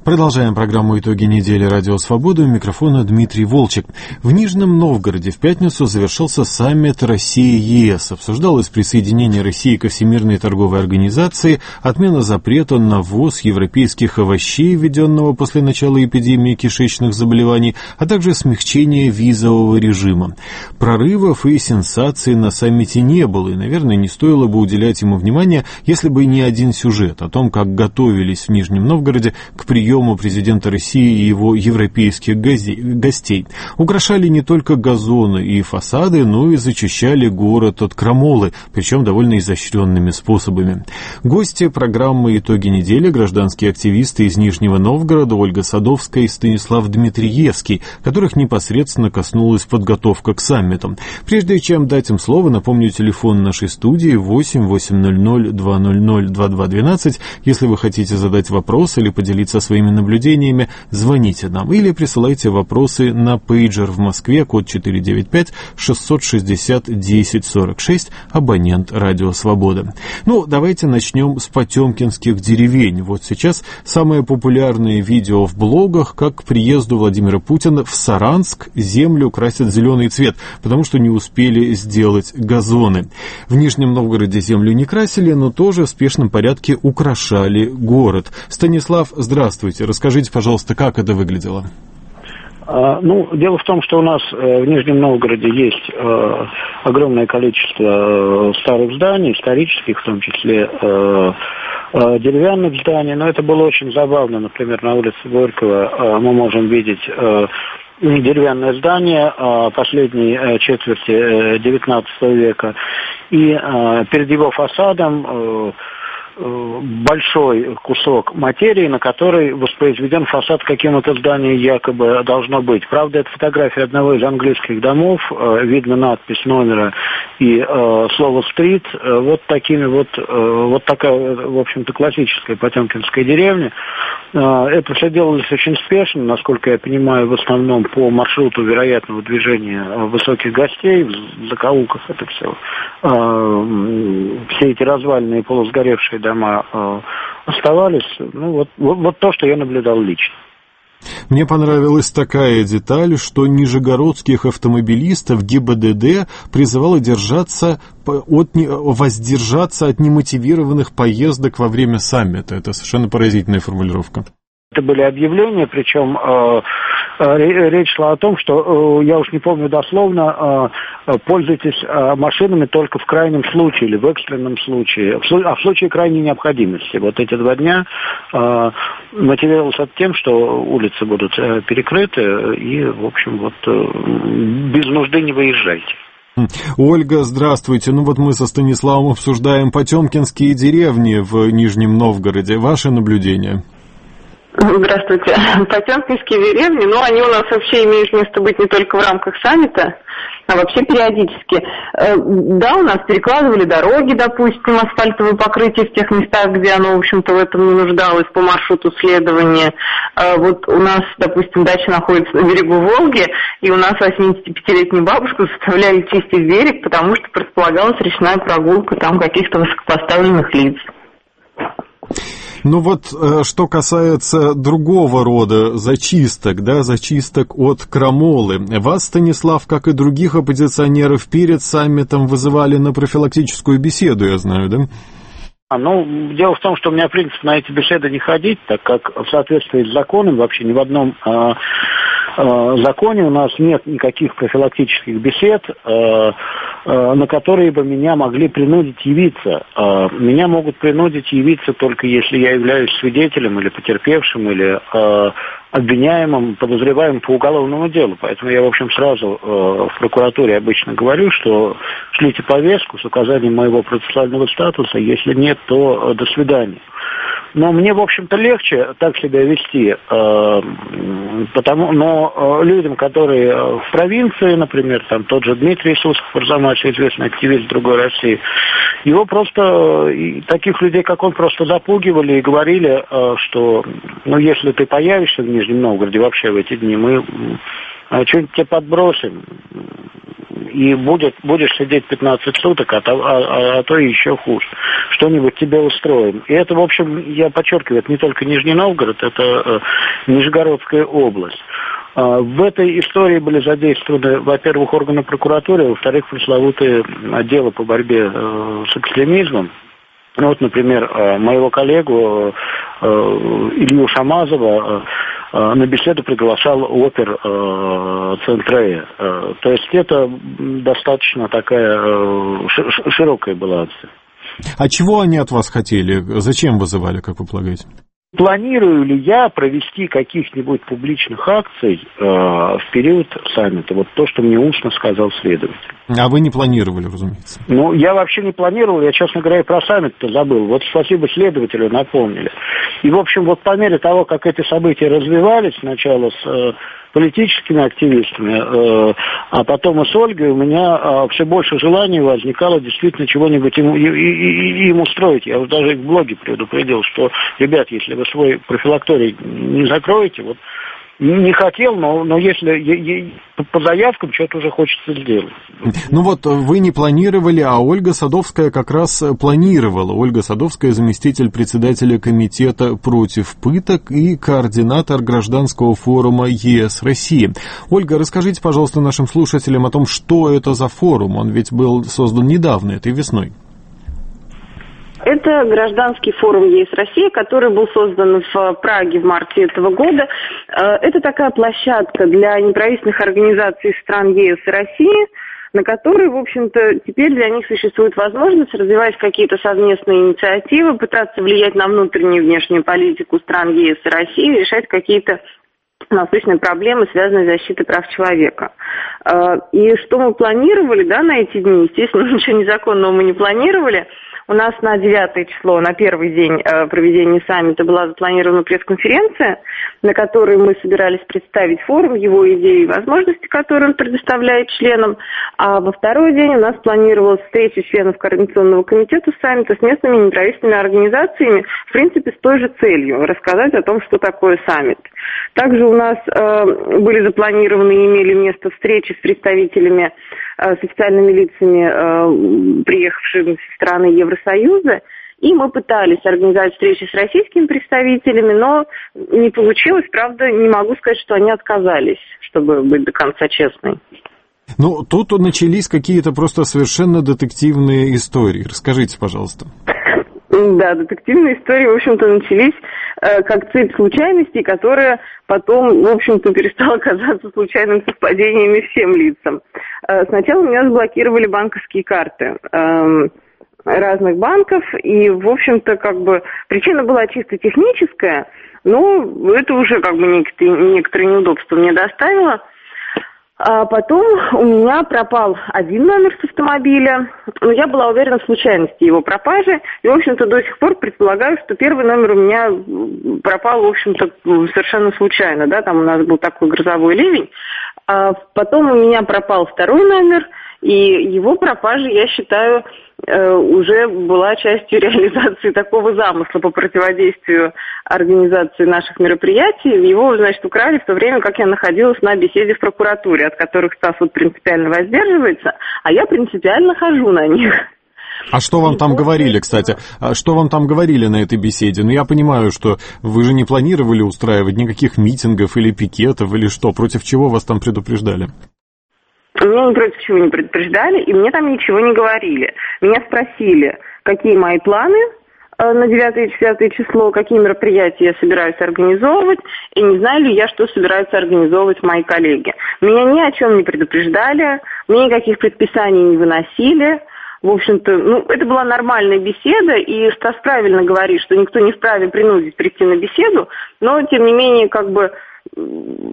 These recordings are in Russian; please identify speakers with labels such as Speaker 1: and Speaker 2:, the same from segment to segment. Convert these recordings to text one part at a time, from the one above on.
Speaker 1: Продолжаем программу «Итоги недели. Радио Свобода». У микрофона Дмитрий Волчек. В Нижнем Новгороде в пятницу завершился саммит Россия-ЕС. Обсуждалось присоединение России ко Всемирной торговой организации, отмена запрета на ввоз европейских овощей, введенного после начала эпидемии кишечных заболеваний, а также смягчение визового режима. Прорывов и сенсаций на саммите не было, и, наверное, не стоило бы уделять ему внимания, если бы не один сюжет о том, как готовились в Нижнем Новгороде к приему президента России и его европейских гостей. Украшали не только газоны и фасады, но и зачищали город от крамолы, причем довольно изощренными способами. Гости программы «Итоги недели» — гражданские активисты из Нижнего Новгорода Ольга Садовская и Станислав Дмитриевский, которых непосредственно коснулась подготовка к саммиту. Прежде чем дать им слово, напомню телефон нашей студии 8 800 200 2212. Если вы хотите задать вопрос или поделиться своими наблюдениями, звоните нам или присылайте вопросы на пейджер в Москве, код 495-660-1046, абонент «Радио Свобода». Ну, давайте начнем с потемкинских деревень. Вот сейчас самое популярное видео в блогах, как к приезду Владимира Путина в Саранск землю красят в зеленый цвет, потому что не успели сделать газоны. В Нижнем Новгороде землю не красили, но тоже в спешном порядке украшали город. Станислав, здравствуйте. Расскажите, пожалуйста, как это выглядело?
Speaker 2: Дело в том, что у нас в Нижнем Новгороде есть огромное количество старых зданий, исторических, в том числе деревянных зданий, но это было очень забавно. Например, на улице Горького мы можем видеть деревянное здание последней четверти XIX века, и перед его фасадом большой кусок материи, на который воспроизведен фасад, каким это здание якобы должно быть. Правда, это фотография одного из английских домов, видно надпись номера и слово «стрит». Вот такая, в общем-то, классическая потемкинская деревня. Это все делалось очень спешно, насколько я понимаю, в основном по маршруту вероятного движения высоких гостей, в закоулках это все. Все эти разваленные полусгоревшие дома оставались. Вот то, что я наблюдал лично.
Speaker 1: Мне понравилась такая деталь, что нижегородских автомобилистов ГИБДД призывало воздержаться от немотивированных поездок во время саммита. Это совершенно поразительная формулировка.
Speaker 2: Это были объявления, причем речь шла о том, что, я уж не помню дословно, пользуйтесь машинами только в крайнем случае или в экстренном случае, в случае крайней необходимости. Вот эти 2 дня мотивировалось тем, что улицы будут перекрыты, и, в общем, без нужды не выезжайте.
Speaker 1: Ольга, здравствуйте. Мы со Станиславом обсуждаем потемкинские деревни в Нижнем Новгороде. Ваши наблюдения?
Speaker 3: Здравствуйте. Потемкинские деревни, они у нас вообще имеют место быть не только в рамках саммита, а вообще периодически. Да, у нас перекладывали дороги, допустим, асфальтовое покрытие в тех местах, где оно, в общем-то, в этом не нуждалось по маршруту следования. Вот у нас, допустим, дача находится на берегу Волги, и у нас 85-летнюю бабушку заставляли чистить берег, потому что предполагалась речная прогулка там каких-то высокопоставленных лиц.
Speaker 1: Что касается другого рода зачисток от крамолы. Вас, Станислав, как и других оппозиционеров, перед саммитом вызывали на профилактическую беседу, я знаю, да?
Speaker 2: Дело в том, что у меня принцип на эти беседы не ходить, так как в соответствии с законом, вообще ни в одном законе у нас нет никаких профилактических бесед, на которые бы меня могли принудить явиться. Меня могут принудить явиться только если я являюсь свидетелем или потерпевшим, или обвиняемым, подозреваемым по уголовному делу. Поэтому я, в общем, сразу в прокуратуре обычно говорю, что шлите повестку с указанием моего процессуального статуса, если нет, то до свидания. Но мне, в общем-то, легче так себя вести, но людям, которые в провинции, например, там тот же Дмитрий Суслов, Арзамасович, известный активист другой России, его просто, таких людей, как он, просто запугивали и говорили, что, если ты появишься в Нижнем Новгороде вообще в эти дни, мы что-нибудь тебе подбросим. и будешь сидеть 15 суток, а то и еще хуже. Что-нибудь тебе устроим. И это, в общем, я подчеркиваю, это не только Нижний Новгород, это Нижегородская область. В этой истории были задействованы, во-первых, органы прокуратуры, во-вторых, пресловутые отделы по борьбе с экстремизмом. Ну вот, например, моего коллегу Илью Шамазова на беседу приглашал опер Центрея. То есть это достаточно такая широкая была акция.
Speaker 1: А чего они от вас хотели? Зачем вызывали, как вы полагаете?
Speaker 2: Планирую ли я провести каких-нибудь публичных акций в период саммита? Вот то, что мне устно сказал следователь.
Speaker 1: А вы не планировали, разумеется?
Speaker 2: Ну, я вообще не планировал, я, честно говоря, и про саммит-то забыл. Вот спасибо следователю, напомнили. И, в общем, вот по мере того, как эти события развивались, сначала с политическими активистами, а потом и с Ольгой, у меня все больше желаний возникало действительно чего-нибудь им устроить. Я уже даже в блоге предупредил, что, ребят, если вы свой профилакторий не закроете, вот не хотел, но если по заявкам что-то уже хочется сделать.
Speaker 1: Ну вот вы не планировали, а Ольга Садовская как раз планировала. Ольга Садовская, заместитель председателя комитета против пыток и координатор гражданского форума ЕС России. Ольга, расскажите, пожалуйста, нашим слушателям о том, что это за форум. Он ведь был создан недавно, этой весной.
Speaker 3: Это гражданский форум ЕС России, который был создан в Праге в марте этого года. Это такая площадка для неправительственных организаций стран ЕС и России, на которой, в общем-то, теперь для них существует возможность развивать какие-то совместные инициативы, пытаться влиять на внутреннюю и внешнюю политику стран ЕС и России, решать какие-то насущные проблемы, связанные с защитой прав человека. И что мы планировали, да, на эти дни? Естественно, ничего незаконного мы не планировали. У нас на 9 число, на первый день проведения саммита была запланирована пресс-конференция, на которой мы собирались представить форум, его идеи и возможности, которые он предоставляет членам. А во второй день у нас планировалась встреча членов Координационного комитета саммита с местными неправительственными организациями, в принципе, с той же целью – рассказать о том, что такое саммит. Также у нас были запланированы и имели место встречи с представителями, с официальными лицами, приехавшими со страны Евросоюза, и мы пытались организовать встречи с российскими представителями, но не получилось, правда, не могу сказать, что они отказались, чтобы быть до конца честной.
Speaker 1: Ну, тут начались какие-то просто совершенно детективные истории. Расскажите, пожалуйста.
Speaker 3: Да, детективные истории, в общем-то, начались как цепь случайностей, которая потом, в общем-то, перестала казаться случайным совпадениями всем лицам. Сначала у меня заблокировали банковские карты разных банков, и, в общем-то, как бы причина была чисто техническая, но это уже как бы некоторые неудобства мне доставило. А потом у меня пропал один номер с автомобиля, но я была уверена в случайности его пропажи, и, в общем-то, до сих пор предполагаю, что первый номер у меня пропал, в общем-то, совершенно случайно, да, там у нас был такой грозовой ливень. А потом у меня пропал второй номер, и его пропажа, я считаю, уже была частью реализации такого замысла по противодействию организации наших мероприятий. Его, значит, украли в то время, как я находилась на беседе в прокуратуре, от которых Стас вот принципиально воздерживается, а я принципиально хожу на них.
Speaker 1: А что вам там говорили, кстати? Что вам там говорили на этой беседе? Ну, я понимаю, что вы же не планировали устраивать никаких митингов или пикетов, или что? Против чего вас там предупреждали?
Speaker 3: Меня ни против чего не предупреждали, и мне там ничего не говорили. Меня спросили, какие мои планы на 9 и 10 число, какие мероприятия я собираюсь организовывать, и не знаю ли я, что собираются организовывать мои коллеги. Меня ни о чем не предупреждали, мне никаких предписаний не выносили. В общем-то, это была нормальная беседа, и Стас правильно говорит, что никто не вправе принудить прийти на беседу, но, тем не менее, как бы, я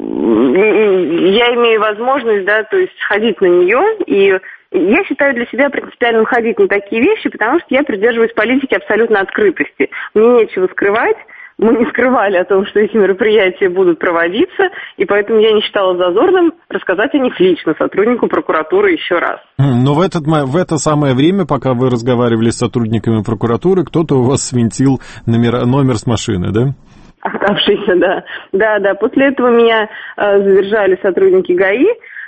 Speaker 3: имею возможность, да, то есть ходить на нее, и я считаю для себя принципиально ходить на такие вещи, потому что я придерживаюсь политики абсолютно открытости. Мне нечего скрывать, мы не скрывали о том, что эти мероприятия будут проводиться, и поэтому я не считала зазорным рассказать о них лично сотруднику прокуратуры еще раз. Но
Speaker 1: в это самое время, пока вы разговаривали с сотрудниками прокуратуры, кто-то у вас свинтил номер с машины, да? Оставшийся, да. Да. После этого меня задержали сотрудники ГАИ,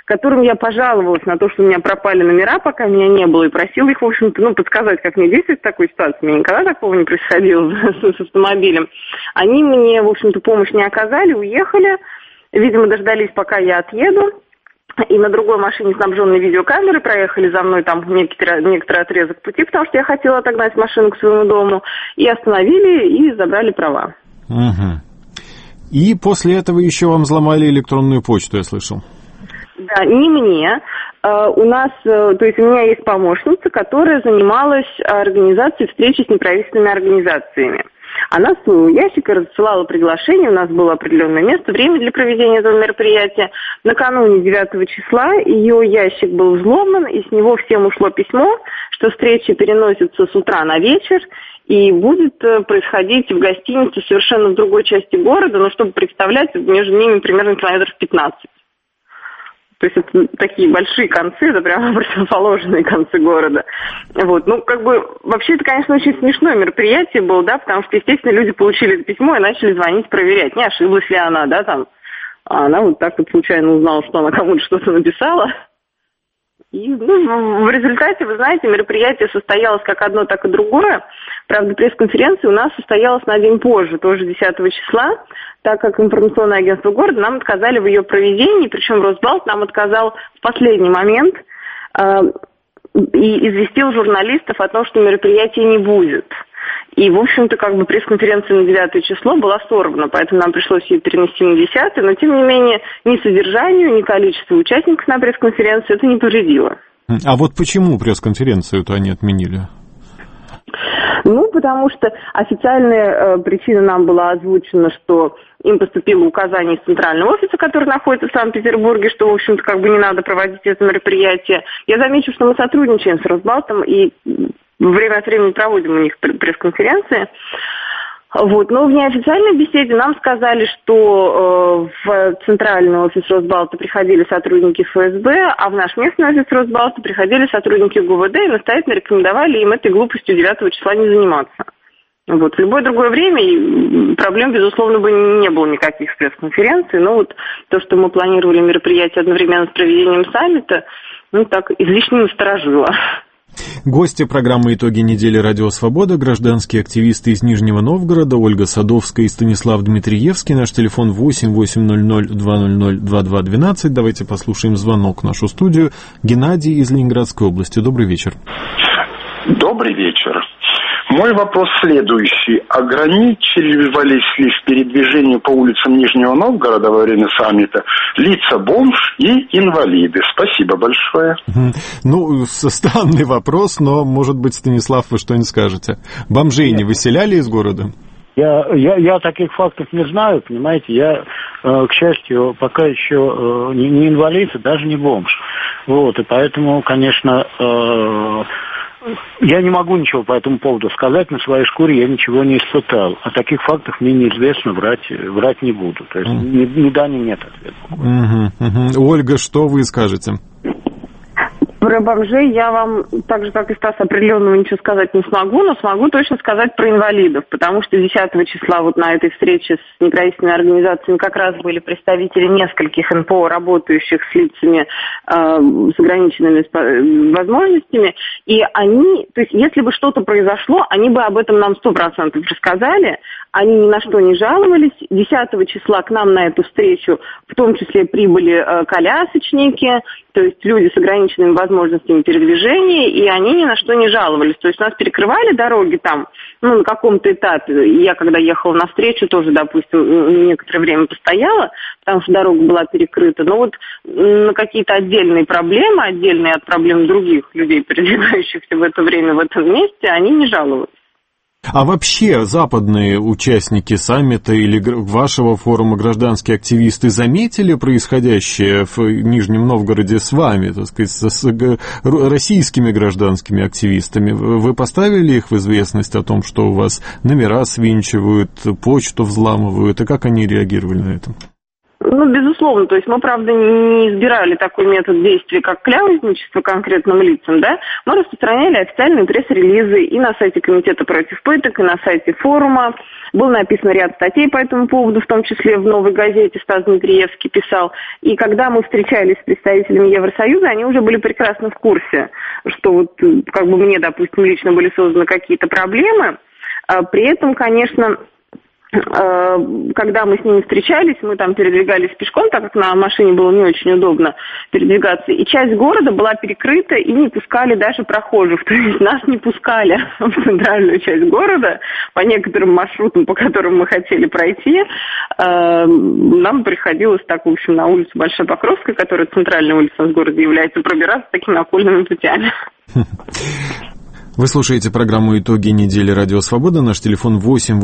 Speaker 3: которым я пожаловалась на то, что у меня пропали номера, пока меня не было, и просила их, в общем-то, подсказать, как мне действовать в такой ситуации. У меня никогда такого не происходило с автомобилем. Они мне, в общем-то, помощь не оказали, уехали. Видимо, дождались, пока я отъеду. И на другой машине, снабженной видеокамерой, проехали за мной там некоторый отрезок пути, потому что я хотела отогнать машину к своему дому. И остановили, и забрали права.
Speaker 1: Угу. И после этого еще вам взломали электронную почту, я слышал.
Speaker 3: Да, не мне. У нас, то есть у меня есть помощница, которая занималась организацией встречи с неправительственными организациями. Она с своего ящика рассылала приглашение, у нас было определенное место, время для проведения этого мероприятия. Накануне 9 числа ее ящик был взломан, и с него всем ушло письмо, что встреча переносится с утра на вечер и будет происходить в гостинице совершенно в другой части города, но чтобы представлять, между ними примерно километров 15. То есть это такие большие концы, это прямо противоположные концы города. Вот. Ну, как бы, вообще это, конечно, очень смешное мероприятие было, да, потому что, естественно, люди получили это письмо и начали звонить, проверять, не ошиблась ли она, да, там. А она вот так вот случайно узнала, что она кому-то что-то написала. И, в результате, вы знаете, мероприятие состоялось как одно, так и другое. Правда, пресс-конференция у нас состоялась на день позже, тоже 10 числа, так как информационное агентство города нам отказали в ее проведении, причем Росбалт нам отказал в последний момент и известил журналистов о том, что мероприятия не будет. И, в общем-то, как бы пресс-конференция на 9 число была сорвана, поэтому нам пришлось ее перенести на 10, но, тем не менее, ни содержанию, ни количеству участников на пресс-конференции это не повредило.
Speaker 1: А вот почему пресс-конференцию-то они отменили?
Speaker 3: Ну, потому что официальная причина нам была озвучена, что им поступило указание из центрального офиса, который находится в Санкт-Петербурге, что, в общем-то, как бы не надо проводить это мероприятие. Я замечу, что мы сотрудничаем с Росбалтом и время от времени проводим у них пресс-конференции. Вот. Но в неофициальной беседе нам сказали, что в центральный офис Росбалта приходили сотрудники ФСБ, а в наш местный офис Росбалта приходили сотрудники ГУВД и настоятельно рекомендовали им этой глупостью 9 числа не заниматься. Вот. В любое другое время проблем, безусловно, бы не было никаких с пресс-конференцией, но вот то, что мы планировали мероприятие одновременно с проведением саммита, ну так излишне насторожило.
Speaker 1: Гости программы «Итоги недели. Радио Свобода», гражданские активисты из Нижнего Новгорода, Ольга Садовская и Станислав Дмитриевский. Наш телефон 8-800-200-2212. Давайте послушаем звонок в нашу студию. Геннадий из Ленинградской области. Добрый вечер.
Speaker 4: Добрый вечер. Мой вопрос следующий. Ограничивались ли в передвижении по улицам Нижнего Новгорода во время саммита лица бомж и инвалиды? Спасибо большое.
Speaker 1: Ну, странный вопрос, но, может быть, Станислав, вы что-нибудь скажете. Бомжей не выселяли из города?
Speaker 2: Я таких фактов не знаю, понимаете. Я, к счастью, пока еще не инвалид, даже не бомж. Вот, и поэтому, конечно... Я не могу ничего по этому поводу сказать, на своей шкуре я ничего не испытал. О таких фактах мне неизвестно, врать не буду. То есть ни да, ни нет ответа.
Speaker 1: Ольга, что вы скажете?
Speaker 3: Про бомжей я вам, так же, как и Стас, определенного ничего сказать не смогу, но смогу точно сказать про инвалидов, потому что 10 числа вот на этой встрече с неправительственными организациями как раз были представители нескольких НПО, работающих с лицами с ограниченными возможностями, и они, то есть если бы что-то произошло, они бы об этом нам 100% рассказали, они ни на что не жаловались. 10 числа к нам на эту встречу в том числе прибыли колясочники, то есть люди с ограниченными возможностями передвижения, и они ни на что не жаловались. То есть у нас перекрывали дороги там, ну, на каком-то этапе. Я, когда ехала на встречу, тоже, допустим, некоторое время постояла, потому что дорога была перекрыта. Но вот на какие-то отдельные проблемы, отдельные от проблем других людей, передвигающихся в это время в этом месте, они не жаловались.
Speaker 1: А вообще западные участники саммита или вашего форума гражданские активисты заметили происходящее в Нижнем Новгороде с вами, так сказать, с российскими гражданскими активистами? Вы поставили их в известность о том, что у вас номера свинчивают, почту взламывают, и как они реагировали на это?
Speaker 3: Безусловно, то есть мы, правда, не избирали такой метод действия, как кляузничество конкретным лицам, да, мы распространяли официальные пресс-релизы и на сайте Комитета против пыток, и на сайте форума. Был написан ряд статей по этому поводу, в том числе в «Новой газете» Стас Дмитриевский писал. И когда мы встречались с представителями Евросоюза, они уже были прекрасно в курсе, что мне, допустим, лично были созданы какие-то проблемы. При этом, конечно, когда мы с ними встречались, мы там передвигались пешком, так как на машине было не очень удобно передвигаться, и часть города была перекрыта, и не пускали даже прохожих, то есть нас не пускали в центральную часть города по некоторым маршрутам, по которым мы хотели пройти. Нам приходилось так, в общем, на улицу Большая Покровская, которая центральной улицей в городе является, пробираться такими окольными путями.
Speaker 1: Вы слушаете программу «Итоги недели. Радио Свобода». Наш телефон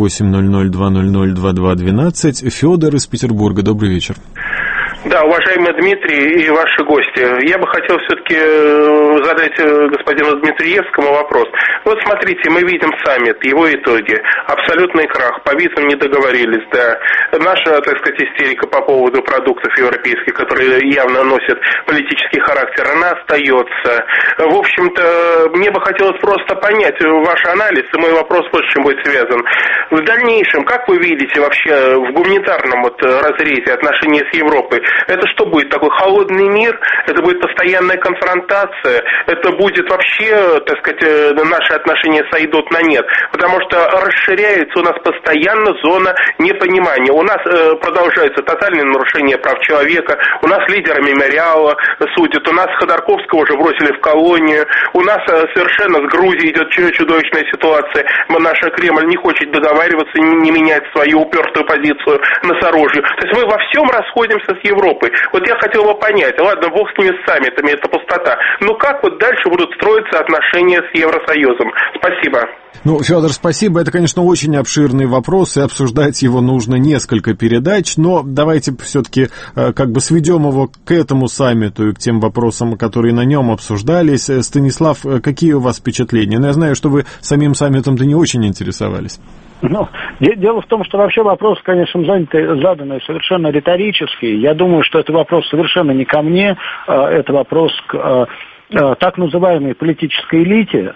Speaker 1: 8-800-200-2212. Федор из Петербурга. Добрый вечер.
Speaker 5: Да, уважаемый Дмитрий и ваши гости, я бы хотел все-таки задать господину Дмитриевскому вопрос. Вот смотрите, мы видим саммит, его итоги, абсолютный крах, по визам не договорились, да. Наша, так сказать, истерика по поводу продуктов европейских, которые явно носят политический характер, она остается. В общем-то, мне бы хотелось просто понять ваш анализ, и мой вопрос вот с чем будет связан. В дальнейшем, как вы видите вообще в гуманитарном разрезе отношения с Европой? Это что будет, такой холодный мир? Это будет постоянная конфронтация? Это будет вообще, так сказать, наши отношения сойдут на нет? Потому что расширяется у нас постоянно зона непонимания. У нас продолжается тотальное нарушение прав человека. У нас лидера мемориала судят. У нас Ходорковского уже бросили в колонию. У нас совершенно с Грузией идет чудовищная ситуация. Наш Кремль не хочет договариваться, не менять свою упертую позицию носорожью. То есть мы во всем расходимся с Европой. Вот я хотел бы понять, ладно, бог с ними с саммитами, это пустота, но как вот дальше будут строиться отношения с Евросоюзом? Спасибо.
Speaker 1: Федор, спасибо. Это, конечно, очень обширный вопрос, и обсуждать его нужно несколько передач, но давайте все-таки сведем его к этому саммиту и к тем вопросам, которые на нем обсуждались. Станислав, какие у вас впечатления? Я знаю, что вы самим саммитом-то не очень интересовались.
Speaker 2: Дело в том, что вообще вопрос, конечно, заданный совершенно риторический. Я думаю, что это вопрос совершенно не ко мне, это вопрос к так называемой политической элите.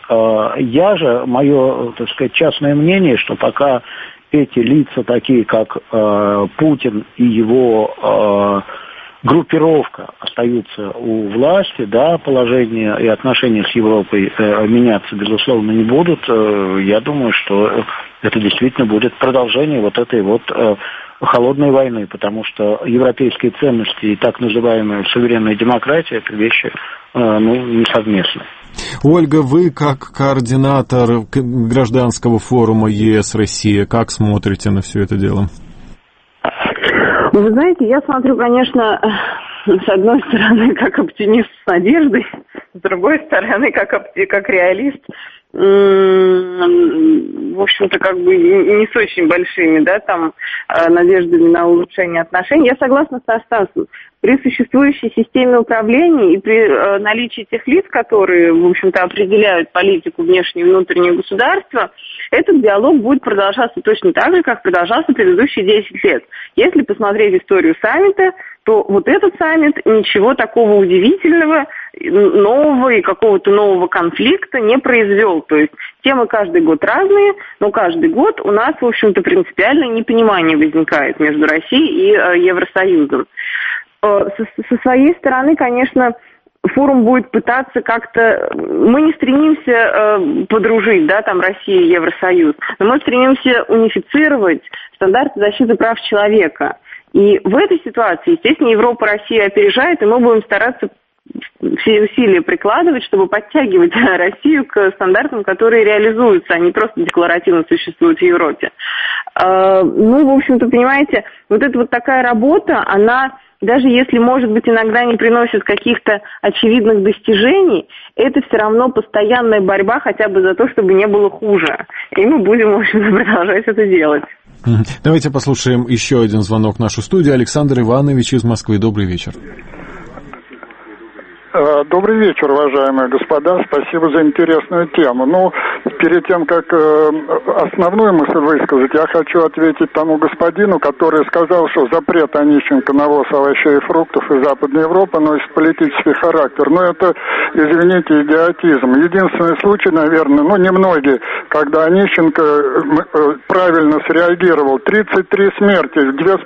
Speaker 2: Мое, так сказать, частное мнение, что пока эти лица, такие как Путин и его группировка остаются у власти, да, положение и отношения с Европой меняться, безусловно, не будут. Я думаю, что это действительно будет продолжение вот этой холодной войны, потому что европейские ценности и так называемая суверенная демократия – это вещи несовместные.
Speaker 1: Ольга, вы как координатор гражданского форума ЕС-Россия, как смотрите на все это дело?
Speaker 3: Вы знаете, я смотрю, конечно, с одной стороны, как оптимист с надеждой, с другой стороны, как реалист, в общем-то, не с очень большими, да, там, надеждами на улучшение отношений. Я согласна со Стасом. При существующей системе управления и при наличии тех лиц, которые, в общем-то, определяют политику внешнего и внутреннего государства, этот диалог будет продолжаться точно так же, как продолжался предыдущие 10 лет. Если посмотреть историю саммита, то вот этот саммит ничего такого удивительного, нового и какого-то нового конфликта не произвел. То есть темы каждый год разные, но каждый год у нас, в общем-то, принципиальное непонимание возникает между Россией и Евросоюзом. Со своей стороны, конечно, форум будет пытаться как-то... Мы не стремимся подружить, да, там, Россия и Евросоюз, но мы стремимся унифицировать стандарты защиты прав человека. И в этой ситуации, естественно, Европа Россию опережает, и мы будем стараться все усилия прикладывать, чтобы подтягивать Россию к стандартам, которые реализуются, а не просто декларативно существуют в Европе. В общем-то, понимаете, вот эта вот такая работа, она, даже если, может быть, иногда не приносит каких-то очевидных достижений, это все равно постоянная борьба хотя бы за то, чтобы не было хуже. И мы будем, в общем-то, продолжать это делать.
Speaker 1: Давайте послушаем еще один звонок в нашу студию. Александр Иванович из Москвы. Добрый вечер.
Speaker 6: Добрый вечер, уважаемые господа. Спасибо за интересную тему. перед тем, как основную мысль высказать, я хочу ответить тому господину, который сказал, что запрет Онищенко на ввоз овощей и фруктов из Западной Европы носит политический характер. Но это, извините, идиотизм. Единственный случай, наверное, немногие, когда Онищенко правильно среагировал. 33 смерти,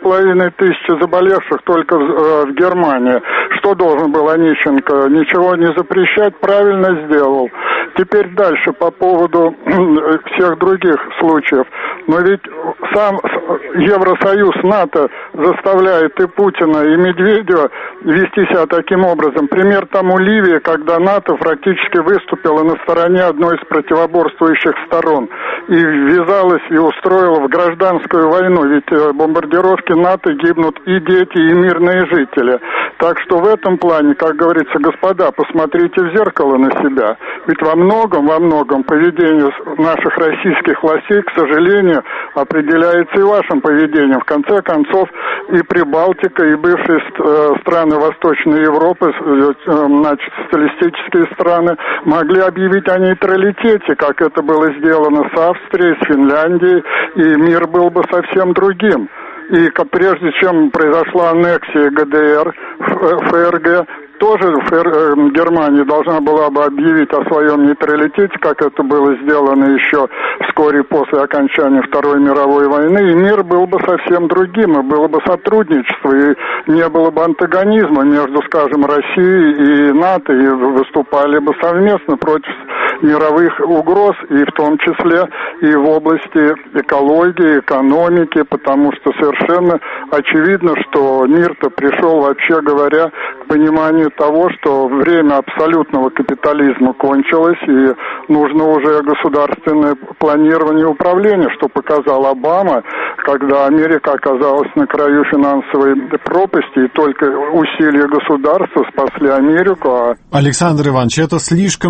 Speaker 6: 2500 заболевших только в Германии. Что должен был Онищенко? Ничего не запрещать, правильно сделал. Теперь дальше по поводу всех других случаев. Но ведь сам Евросоюз, НАТО заставляет и Путина, и Медведева вести себя таким образом. Пример тому Ливия, когда НАТО практически выступила на стороне одной из противоборствующих сторон и ввязалась и устроила в гражданскую войну. Ведь бомбардировки НАТО гибнут и дети, и мирные жители. Так что в этом плане, как говорится, господа, посмотрите в зеркало на себя. Ведь во многом поведение наших российских властей, к сожалению, определяется и вашим поведением. В конце концов, и Прибалтика, и бывшие страны Восточной Европы, значит, социалистические страны, могли объявить о нейтралитете, как это было сделано с Австрией, с Финляндией, и мир был бы совсем другим. И прежде чем произошла аннексия ГДР, ФРГ, тоже Германия должна была бы объявить о своем нейтралитете, как это было сделано еще вскоре после окончания Второй мировой войны, и мир был бы совсем другим, и было бы сотрудничество, и не было бы антагонизма между, скажем, Россией и НАТО, и выступали бы совместно против мировых угроз, и в том числе и в области экологии, экономики, потому что совершенно очевидно, что мир-то пришел, вообще говоря, к пониманию того, что время абсолютного капитализма кончилось, и нужно уже государственное планирование и управление, что показал Обама, когда Америка оказалась на краю финансовой пропасти, и только усилия государства спасли Америку.
Speaker 1: Александр Иванович, это слишком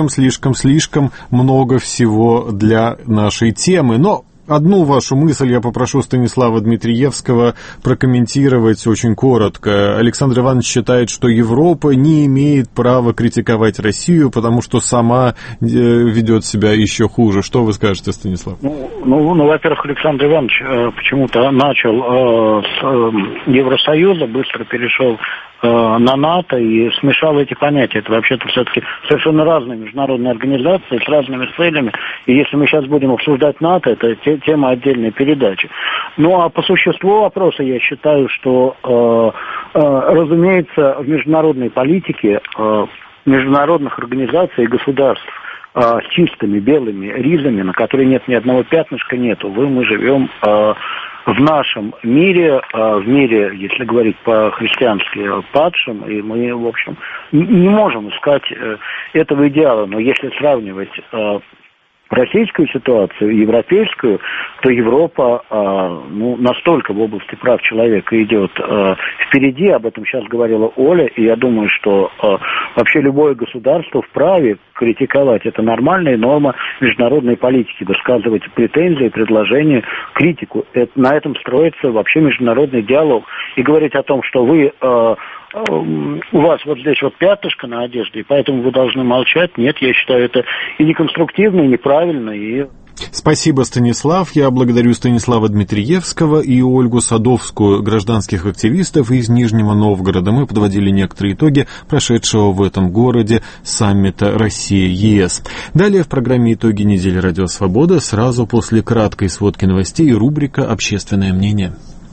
Speaker 1: много всего для нашей темы, но одну вашу мысль я попрошу Станислава Дмитриевского прокомментировать очень коротко. Александр Иванович считает, что Европа не имеет права критиковать Россию, потому что сама ведет себя еще хуже. Что вы скажете, Станислав?
Speaker 2: Во-первых, Александр Иванович почему-то начал с Евросоюза, быстро перешел на НАТО и смешал эти понятия. Это вообще-то все-таки совершенно разные международные организации с разными целями. И если мы сейчас будем обсуждать НАТО, это тема отдельной передачи. Ну, а по существу вопроса я считаю, что, разумеется, в международной политике международных организаций и государств с чистыми белыми ризами, на которые нет ни одного пятнышка, нету. Мы живем в нашем мире, в мире, если говорить по-христиански, падшем, и мы, в общем, не можем искать этого идеала. Но если сравнивать российскую ситуацию, европейскую, то Европа настолько в области прав человека идет впереди, об этом сейчас говорила Оля, и я думаю, что вообще любое государство вправе критиковать. Это нормальная норма международной политики, высказывать претензии, предложения, критику. На этом строится вообще международный диалог. И говорить о том, что вы... у вас вот здесь вот пятышко на одежде, и поэтому вы должны молчать. Нет, я считаю, это и неконструктивно, и неправильно, и...
Speaker 1: Спасибо, Станислав. Я благодарю Станислава Дмитриевского и Ольгу Садовскую, гражданских активистов из Нижнего Новгорода. Мы подводили некоторые итоги прошедшего в этом городе саммита Россия-ЕС. Далее в программе «Итоги недели Радио Свобода» сразу после краткой сводки новостей рубрика «Общественное мнение».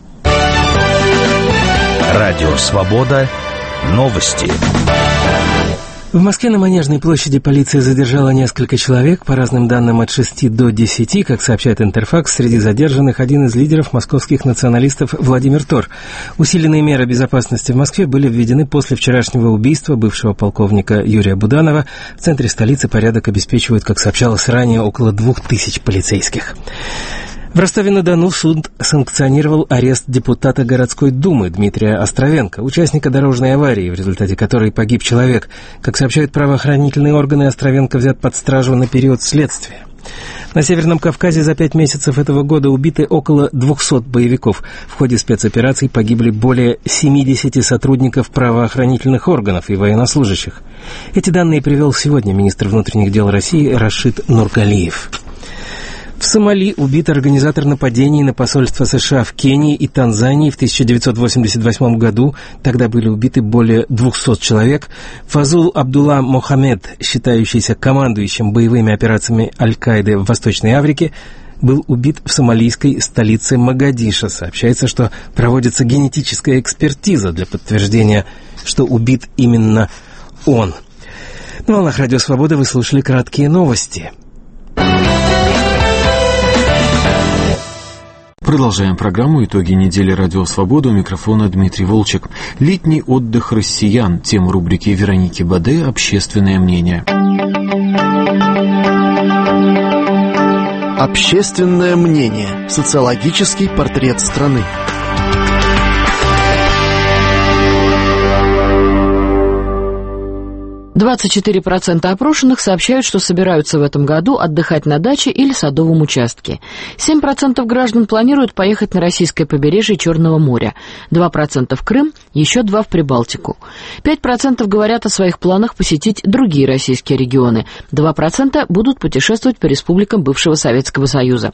Speaker 7: Радио «Свобода». Новости.
Speaker 8: В Москве на Манежной площади полиция задержала несколько человек, по разным данным от 6 до 10, как сообщает Интерфакс, среди задержанных один из лидеров московских националистов Владимир Тор. Усиленные меры безопасности в Москве были введены после вчерашнего убийства бывшего полковника Юрия Буданова. В центре столицы порядок обеспечивают, как сообщалось ранее, около 2000 полицейских. В Ростове-на-Дону суд санкционировал арест депутата городской думы Дмитрия Островенко, участника дорожной аварии, в результате которой погиб человек. Как сообщают правоохранительные органы, Островенко взят под стражу на период следствия. На Северном Кавказе за 5 месяцев этого года убиты около 200 боевиков. В ходе спецопераций погибли более 70 сотрудников правоохранительных органов и военнослужащих. Эти данные привел сегодня министр внутренних дел России Рашид Нургалиев. В Сомали убит организатор нападений на посольства США в Кении и Танзании в 1988 году. Тогда были убиты более 200 человек. Фазул Абдулла Мохаммед, считающийся командующим боевыми операциями Аль-Каиды в Восточной Африке, был убит в сомалийской столице Могадишо. Сообщается, что проводится генетическая экспертиза для подтверждения, что убит именно он. На волнах Радио Свобода вы слушали краткие новости.
Speaker 1: Продолжаем программу «Итоги недели Радио Свобода». У микрофона Дмитрий Волчек. Летний отдых россиян. Тема рубрики Вероники Баде «Общественное мнение».
Speaker 9: Общественное мнение. Социологический портрет страны.
Speaker 10: 24% опрошенных сообщают, что собираются в этом году отдыхать на даче или садовом участке. 7% граждан планируют поехать на российское побережье Черного моря, 2% в Крым, еще 2% в Прибалтику. 5% говорят о своих планах посетить другие российские регионы, 2% будут путешествовать по республикам бывшего Советского Союза,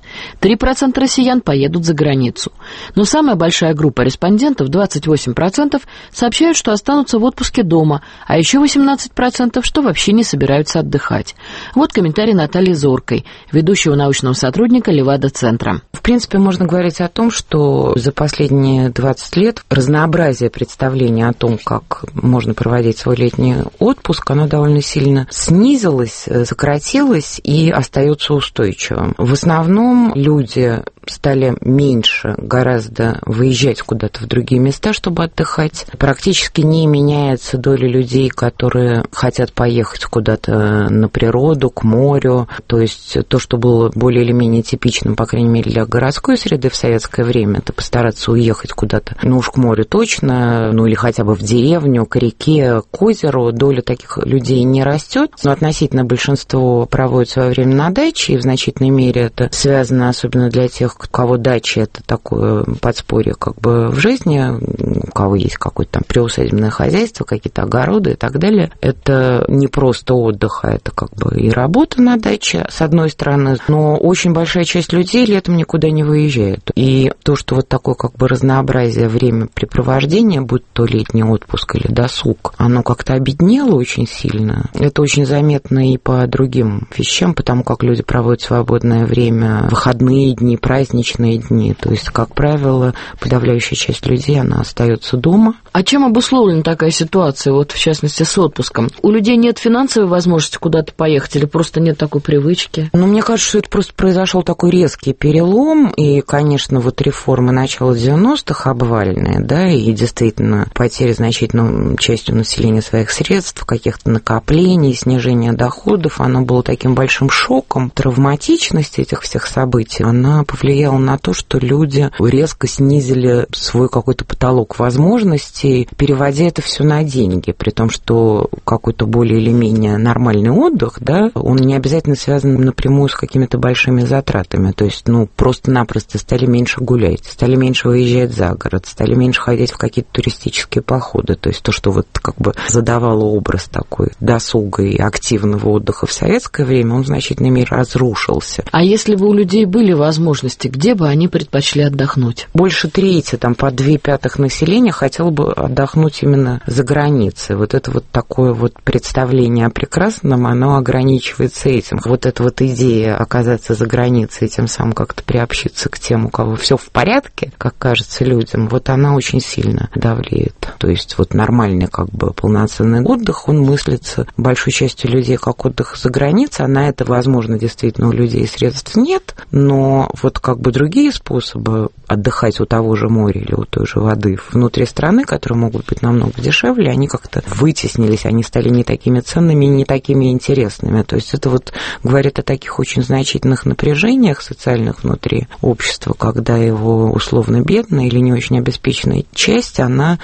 Speaker 10: 3% россиян поедут за границу. Но самая большая группа респондентов, 28%, сообщают, что останутся в отпуске дома, а еще 18% что вообще не собираются отдыхать. Вот комментарий Натальи Зоркой, ведущего научного сотрудника Левада-центра.
Speaker 11: В принципе, можно говорить о том, что за последние 20 лет разнообразие представления о том, как можно проводить свой летний отпуск, оно довольно сильно снизилось, сократилось и остается устойчивым. В основном люди стали меньше гораздо выезжать куда-то в другие места, чтобы отдыхать. Практически не меняется доля людей, которые хотят поехать куда-то на природу, к морю. То есть то, что было более или менее типичным, по крайней мере, для городской среды в советское время, это постараться уехать куда-то, ну уж к морю точно, ну или хотя бы в деревню, к реке, к озеру. Доля таких людей не растет, но относительно большинство проводит свое время на даче, и в значительной мере это связано особенно для тех, у кого дача — это такое подспорье как бы в жизни, у кого есть какое-то там приусадебное хозяйство, какие-то огороды и так далее. Это не просто отдых, а это как бы и работа на даче, с одной стороны, но очень большая часть людей летом никуда не выезжает. И то, что вот такое как бы разнообразие времяпрепровождения, будь то летний отпуск или досуг, оно как-то обеднело очень сильно. Это очень заметно и по другим вещам, потому как люди проводят свободное время, выходные дни, праздничные дни. То есть, как правило, подавляющая часть людей, она остается дома.
Speaker 10: А чем обусловлена такая ситуация, вот в частности с отпуском? У людей нет финансовой возможности куда-то поехать или просто нет такой привычки?
Speaker 11: Ну, мне кажется, что это просто произошел такой резкий перелом, и, конечно, вот реформы начала 90-х обвальные, да, и действительно потеря значительной частью населения своих средств, каких-то накоплений, снижение доходов, оно было таким большим шоком. Травматичность этих всех событий, она повлияла на то, что люди резко снизили свой какой-то потолок возможностей, переводя это все на деньги, при том, что какой-то более или менее нормальный отдых, да, он не обязательно связан напрямую с какими-то большими затратами. То есть, ну, просто-напросто стали меньше гулять, стали меньше выезжать за город, стали меньше ходить в какие-то туристические походы. То есть то, что вот как бы задавало образ такой досуга и активного отдыха в советское время, он в значительной мере разрушился.
Speaker 10: А если бы у людей были возможности, где бы они предпочли отдохнуть?
Speaker 11: Больше трети, там по 2/5 населения хотело бы отдохнуть именно за границей. Вот это вот такое вот представление о прекрасном, оно ограничивается этим. Вот эта вот идея оказаться за границей и тем самым как-то приобщиться к тем, у кого все в порядке, как кажется людям, вот она очень сильно давлеет. То есть вот нормальный как бы полноценный отдых, он мыслится большой частью людей как отдых за границей, а на это, возможно, действительно у людей средств нет, но вот как бы другие способы отдыхать у того же моря или у той же воды внутри страны, которые могут быть намного дешевле, они как-то вытеснились, они стали не такими ценными, не такими интересными. То есть это вот говорит о таких очень значительных напряжениях социальных внутри общества, когда его условно бедная или не очень обеспеченная часть, она хочет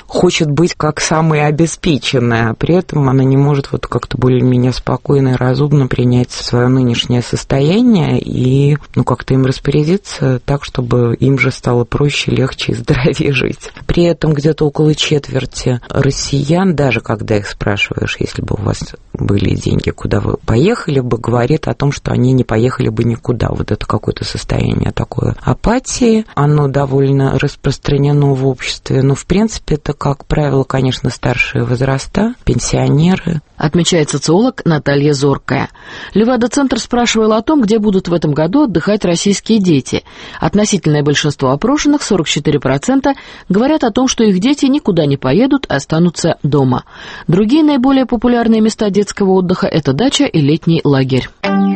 Speaker 11: хочет быть как самая обеспеченная, а при этом она не может вот как-то более-менее спокойно и разумно принять свое нынешнее состояние и как-то им распорядиться так, чтобы им же стало проще, легче и здоровее жить. При этом где-то около четверти россиян, даже когда их спрашиваешь, если бы у вас были деньги, куда вы поехали бы, говорит о том, что они не поехали бы никуда. Вот это какое-то состояние такое апатии, оно довольно распространено в обществе, но в принципе это, как правило, конечно, старшие возраста, пенсионеры.
Speaker 10: Отмечает социолог Наталья Зоркая. Левада-центр спрашивал о том, где будут в этом году отдыхать российские дети. Относительное большинство опрошенных, 44%, говорят о том, что их дети никуда не поедут, а останутся дома. Другие наиболее популярные места детского отдыха – это дача и летний лагерь.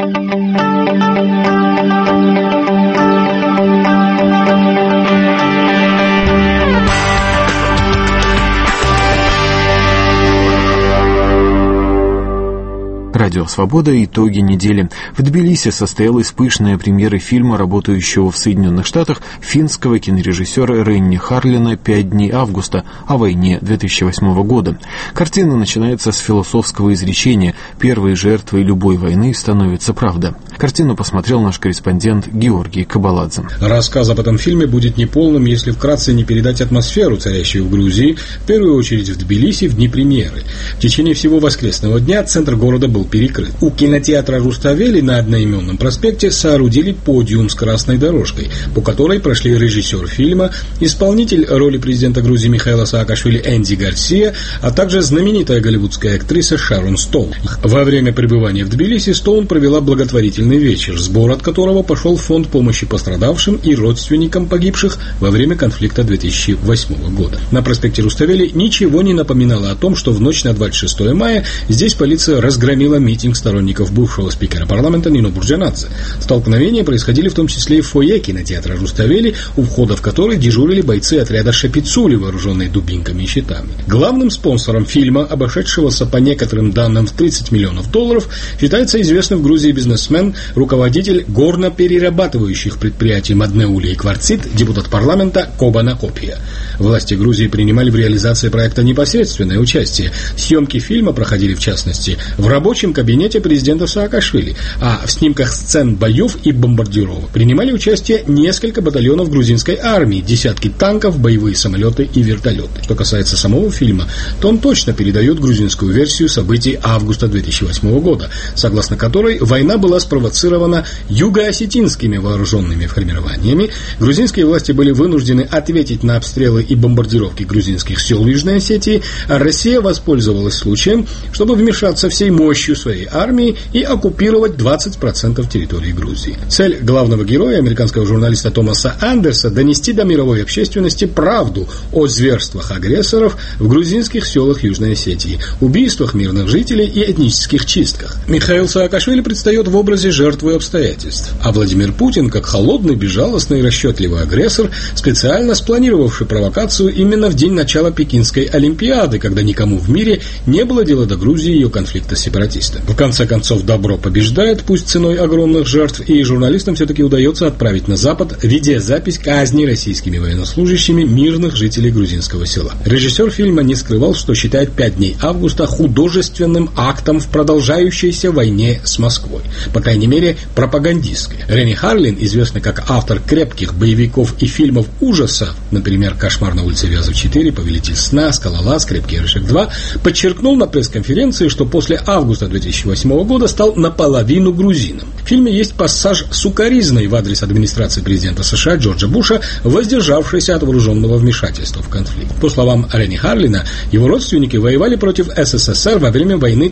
Speaker 1: Радио «Свобода. Итоги недели». В Тбилиси состоялась пышная премьера фильма, работающего в Соединенных Штатах, финского кинорежиссера Ренни Харлина «5 дней августа» о войне 2008 года. Картина начинается с философского изречения «Первой жертвой любой войны становится правда». Картину посмотрел наш корреспондент Георгий Кабаладзе.
Speaker 12: Рассказ об этом фильме будет неполным, если вкратце не передать атмосферу, царящую в Грузии, в первую очередь в Тбилиси, в дни премьеры. В течение всего воскресного дня центр города был перекрыт. У кинотеатра «Руставели» на одноименном проспекте соорудили подиум с красной дорожкой, по которой прошли режиссер фильма, исполнитель роли президента Грузии Михаила Саакашвили Энди Гарсия, а также знаменитая голливудская актриса Шарон Стоун. Во время пребывания в Тбилиси Стоун провела благотворительный вечер, сбор от которого пошел в фонд помощи пострадавшим и родственникам погибших во время конфликта 2008 года. На проспекте Руставели ничего не напоминало о том, что в ночь на 26 мая здесь полиция разгромила митинг сторонников бывшего спикера парламента Нино Бурджанадзе. Столкновения происходили в том числе и в фойе кинотеатра Руставели, у входа в который дежурили бойцы отряда Шапицули, вооруженные дубинками и щитами. Главным спонсором фильма, обошедшегося по некоторым данным в $30 миллионов, считается известный в Грузии бизнесмен, руководитель горно-перерабатывающих предприятий Маднеули и Кварцит, депутат парламента Кобана Копия. Власти Грузии принимали в реализации проекта непосредственное участие. Съемки фильма проходили, в частности, в рабочем кабинете президента Саакашвили, а в снимках сцен боев и бомбардировок принимали участие несколько батальонов грузинской армии, десятки танков, боевые самолеты и вертолеты. Что касается самого фильма, то он точно передает грузинскую версию событий августа 2008 года, согласно которой война была спровоцирована юго-осетинскими вооруженными формированиями, грузинские власти были вынуждены ответить на обстрелы и бомбардировки грузинских сел Южной Осетии, а Россия воспользовалась случаем, чтобы вмешаться всей мощью своей армии и оккупировать 20% территории Грузии. Цель главного героя, американского журналиста Томаса Андерса, донести до мировой общественности правду о зверствах агрессоров в грузинских селах Южной Осетии, убийствах мирных жителей и этнических чистках. Михаил Саакашвили предстает в образе жертвы обстоятельств, а Владимир Путин, как холодный, безжалостный и расчетливый агрессор, специально спланировавший провокацию именно в день начала Пекинской Олимпиады, когда никому в мире не было дела до Грузии и ее конфликта с сепаратистами. В конце концов, добро побеждает, пусть ценой огромных жертв, и журналистам все-таки удается отправить на Запад видеозапись казни российскими военнослужащими мирных жителей грузинского села. Режиссер фильма не скрывал, что считает 5 дней августа художественным актом в продолжающейся войне с Москвой. По крайней мере, пропагандистской. Ренни Харлин, известный как автор крепких боевиков и фильмов ужаса, например, «Кошмар на улице Вязов 4», «Повелитель сна», «Скалолаз», «Крепкий орешек 2», подчеркнул на пресс-конференции, что после августа 2008 года стал наполовину грузином. В фильме есть пассаж с укоризной в адрес администрации президента США Джорджа Буша, воздержавшейся от вооруженного вмешательства в конфликт. По словам Ренни Харлина, его родственники воевали против СССР во время войны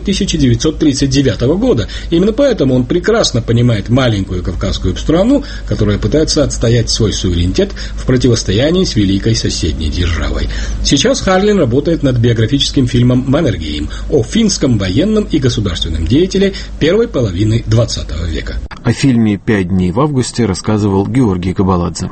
Speaker 12: 1939 года. Именно поэтому он прекрасно понимает маленькую кавказскую страну, которая пытается отстоять свой суверенитет в противостоянии с великой соседней державой. Сейчас Харлин работает над биографическим фильмом «Маннергейм» о финском военном и государственном деятеле первой половины 20 века.
Speaker 1: О фильме «5 дней в августе» рассказывал Георгий Кабаладзе.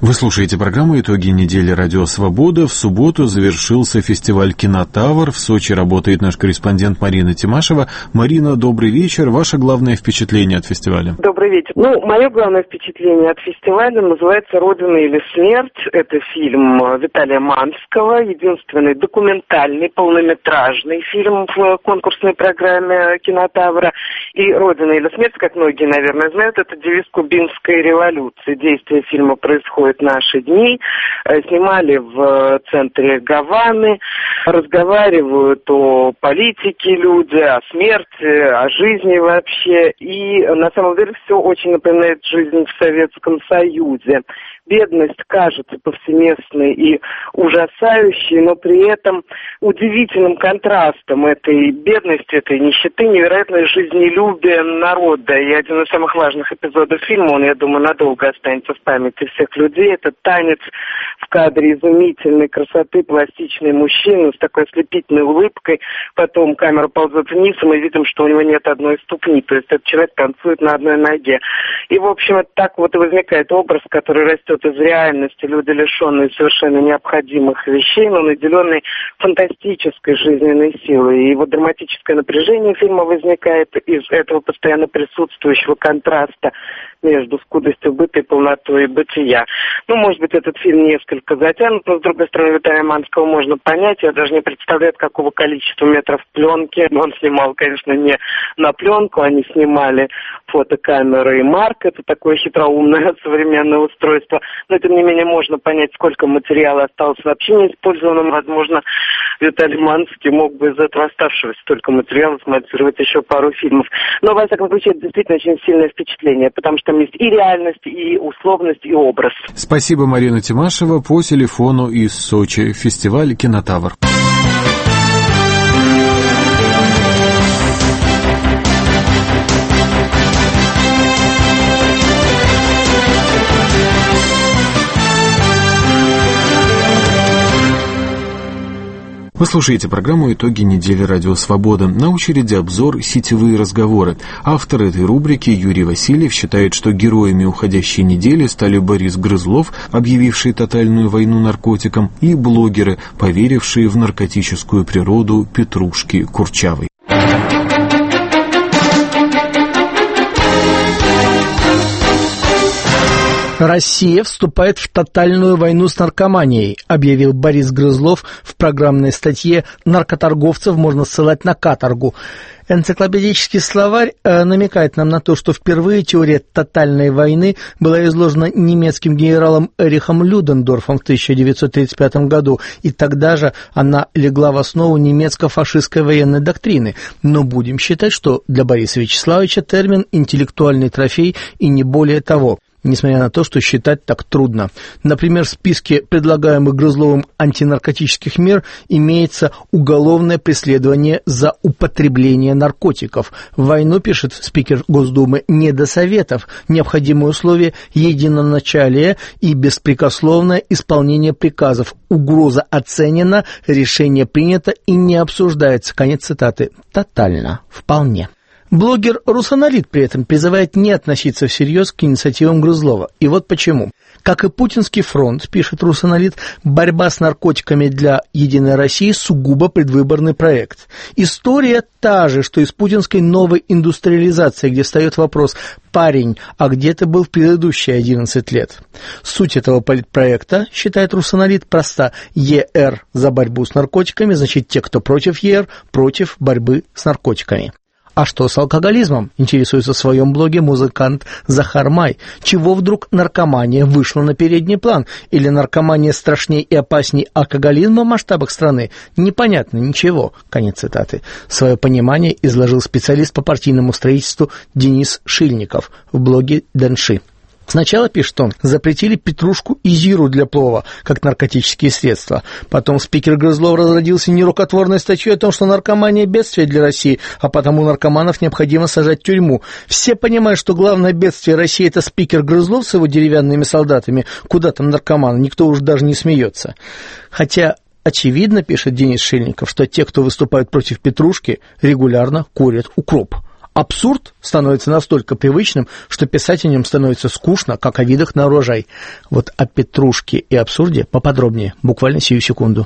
Speaker 1: Вы слушаете программу «Итоги недели. Радио Свобода». В субботу завершился фестиваль «Кинотавр». В Сочи работает наш корреспондент Марина Тимашева. Марина, добрый вечер. Ваше главное впечатление от фестиваля?
Speaker 13: Добрый вечер. Мое главное впечатление от фестиваля называется «Родина или смерть». Это фильм Виталия Манского, единственный документальный, полнометражный фильм в конкурсной программе «Кинотавра». И «Родина или смерть», как многие, наверное, знают, это девиз кубинской революции. Действие фильма происходит в наши дни. Снимали в центре Гаваны, разговаривают о политике люди, о смерти, о жизни вообще. И на самом деле все очень напоминает жизнь в Советском Союзе. Бедность кажется повсеместной и ужасающей, но при этом удивительным контрастом этой бедности, этой нищеты, невероятное жизнелюбие народа. И один из самых важных эпизодов фильма, он, я думаю, надолго останется в памяти всех людей, это танец в кадре изумительной красоты пластичный мужчина с такой ослепительной улыбкой. Потом камера ползет вниз, и мы видим, что у него нет одной ступни, то есть этот человек танцует на одной ноге. И, в общем, это так вот и возникает образ, который растет из реальности, люди, лишенные совершенно необходимых вещей, но наделенные фантастической жизненной силой. И вот драматическое напряжение фильма возникает из этого постоянно присутствующего контраста между скудостью быта и полнотой бытия. Может быть, этот фильм несколько затянут, но, с другой стороны, Виталия Манского можно понять. Я даже не представляю, какого количества метров пленки. Он снимал, конечно, не на пленку, они снимали фотокамерой Марк. Это такое хитроумное современное устройство. Но, тем не менее, можно понять, сколько материала осталось вообще неиспользованным. Возможно, Виталий Манский мог бы из этого оставшегося столько материала смонтировать еще пару фильмов. Но, во всяком случае, это действительно очень сильное впечатление, потому что там есть и реальность, и условность, и образ.
Speaker 1: Спасибо, Марина Тимашева. По телефону из Сочи. Фестиваль «Кинотавр». Вы слушаете программу «Итоги недели. Радио Свобода». На очереди обзор «Сетевые разговоры». Автор этой рубрики Юрий Васильев считает, что героями уходящей недели стали Борис Грызлов, объявивший тотальную войну наркотикам, и блогеры, поверившие в наркотическую природу Петрушки Курчавой.
Speaker 14: «Россия вступает в тотальную войну с наркоманией», объявил Борис Грызлов в программной статье «Наркоторговцев можно ссылать на каторгу». Энциклопедический словарь намекает нам на то, что впервые теория тотальной войны была изложена немецким генералом Эрихом Людендорфом в 1935 году, и тогда же она легла в основу немецко-фашистской военной доктрины. Но будем считать, что для Бориса Вячеславовича термин «интеллектуальный трофей» и не более того. Несмотря на то, что считать так трудно. Например, в списке предлагаемых Грызловым антинаркотических мер имеется уголовное преследование за употребление наркотиков. В войну, пишет спикер Госдумы, не до советов. Необходимые условия – единоначалие и беспрекословное исполнение приказов. Угроза оценена, решение принято и не обсуждается. Конец цитаты. Тотально. Вполне. Блогер Русаналит при этом призывает не относиться всерьез к инициативам Грызлова. И вот почему. Как и Путинский фронт, пишет Русаналит, борьба с наркотиками для «Единой России» сугубо предвыборный проект. История та же, что и с путинской новой индустриализацией, где встает вопрос: «Парень, а где ты был в предыдущие 11 лет?» Суть этого политпроекта, считает Русаналит, проста. ЕР за борьбу с наркотиками, значит, те, кто против ЕР, против борьбы с наркотиками. А что с алкоголизмом, интересуется в своем блоге музыкант Захар Май. Чего вдруг наркомания вышла на передний план? Или наркомания страшнее и опаснее алкоголизма в масштабах страны? Непонятно ничего. Конец цитаты. Свое понимание изложил специалист по партийному строительству Денис Шильников в блоге Денши. Сначала, пишет он, запретили петрушку и зиру для плова, как наркотические средства. Потом спикер Грызлов разродился нерукотворной статьей о том, что наркомания – бедствие для России, а потому наркоманов необходимо сажать в тюрьму. Все понимают, что главное бедствие России – это спикер Грызлов с его деревянными солдатами. Куда там наркоманы? Никто уже даже не смеется. Хотя очевидно, пишет Денис Шильников, что те, кто выступает против петрушки, регулярно курят укроп. Абсурд становится настолько привычным, что писать о нем становится скучно, как о видах на урожай. Вот о петрушке и абсурде поподробнее, буквально сию секунду.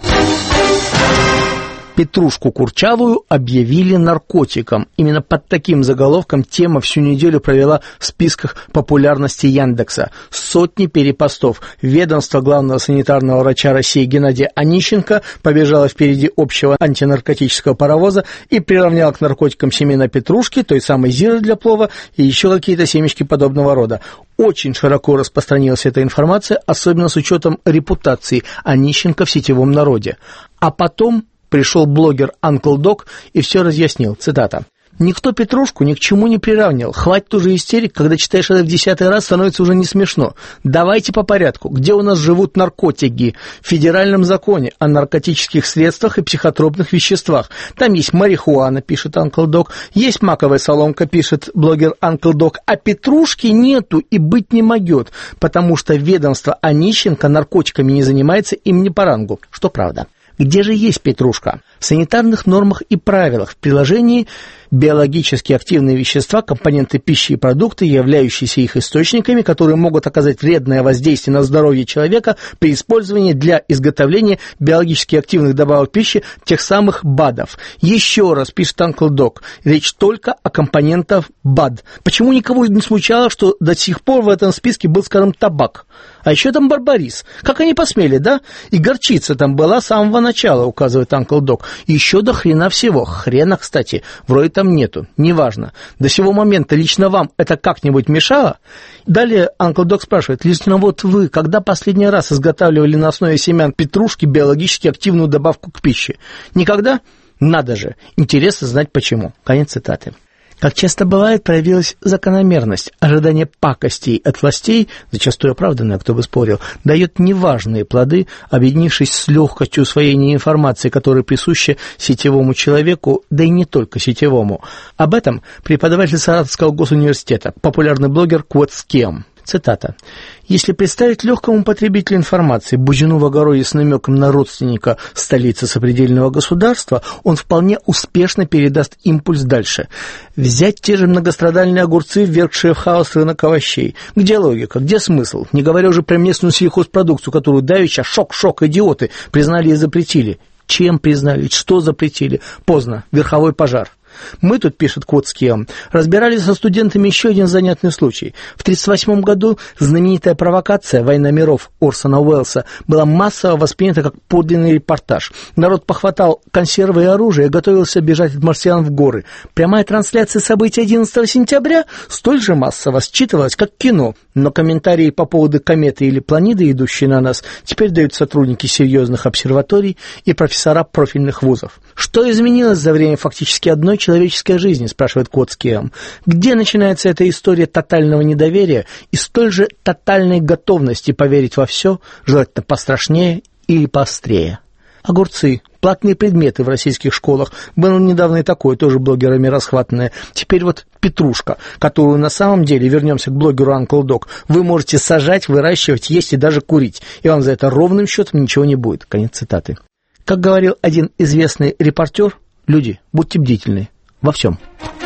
Speaker 14: Петрушку курчавую объявили наркотиком. Именно под таким заголовком тема всю неделю провела в списках популярности Яндекса. Сотни перепостов. Ведомство главного санитарного врача России Геннадия Онищенко побежало впереди общего антинаркотического паровоза и приравняло к наркотикам семена петрушки, той самой зиры для плова и еще какие-то семечки подобного рода. Очень широко распространилась эта информация, особенно с учетом репутации Онищенко в сетевом народе. А потом пришел блогер Uncle Doc и все разъяснил. Цитата. «Никто петрушку ни к чему не приравнивал. Хватит уже истерик, когда читаешь это в 10-й раз, становится уже не смешно. Давайте по порядку. Где у нас живут наркотики? В федеральном законе о наркотических средствах и психотропных веществах. Там есть марихуана, пишет Uncle Doc, есть маковая соломка, пишет блогер Uncle Doc, а петрушки нету и быть не могет, потому что ведомство Онищенко наркотиками не занимается, им не по рангу». Что правда. Где же есть петрушка? В санитарных нормах и правилах в приложении биологически активные вещества, компоненты пищи и продукты, являющиеся их источниками, которые могут оказать вредное воздействие на здоровье человека при использовании для изготовления биологически активных добавок пищи, тех самых БАДов. Еще раз, пишет Uncle Doc, речь только о компонентах БАД. Почему никого не смущало, что до сих пор в этом списке был, скажем, табак? А еще там барбарис. Как они посмели, да? И горчица там была с самого начала, указывает Uncle Doc. Еще до хрена всего. Хрена, кстати, вроде там нету. Неважно. До сего момента лично вам это как-нибудь мешало? Далее Uncle Doc спрашивает, лично вот вы, когда последний раз изготавливали на основе семян петрушки биологически активную добавку к пище? Никогда? Надо же. Интересно знать почему. Конец цитаты. Как часто бывает, проявилась закономерность. Ожидание пакостей от властей, зачастую оправданное, кто бы спорил, дает неважные плоды, объединившись с легкостью усвоения информации, которая присуща сетевому человеку, да и не только сетевому. Об этом преподаватель Саратовского госуниверситета, популярный блогер Квотскем. Цитата. «Если представить легкому потребителю информации бузину в огороде с намеком на родственника столицы сопредельного государства, он вполне успешно передаст импульс дальше. Взять те же многострадальные огурцы, ввергшие в хаос рынок овощей. Где логика, где смысл? Не говоря уже про местную сельхозпродукцию, которую давеча шок, идиоты, признали и запретили. Чем признали? Что запретили? Поздно. Верховой пожар». Мы тут, пишет Квотскием, разбирали со студентами еще один занятный случай. В 1938 году знаменитая провокация «Война миров» Орсона Уэллса была массово воспринята как подлинный репортаж. Народ похватал консервы и оружие и готовился бежать от марсиан в горы. Прямая трансляция событий 11 сентября столь же массово считывалась, как кино. Но комментарии по поводу кометы или планеты, идущей на нас, теперь дают сотрудники серьезных обсерваторий и профессора профильных вузов. Что изменилось за время фактически одной человеческой жизни, спрашивает Квотскием. Где начинается эта история тотального недоверия и столь же тотальной готовности поверить во все, желательно пострашнее или поострее? Огурцы, платные предметы в российских школах. Было недавно и такое, тоже блогерами расхватанное. Теперь вот петрушка, которую на самом деле, вернемся к блогеру Uncle Doc, вы можете сажать, выращивать, есть и даже курить. И вам за это ровным счетом ничего не будет. Конец цитаты. Как говорил один известный репортер, люди, будьте бдительны во всем.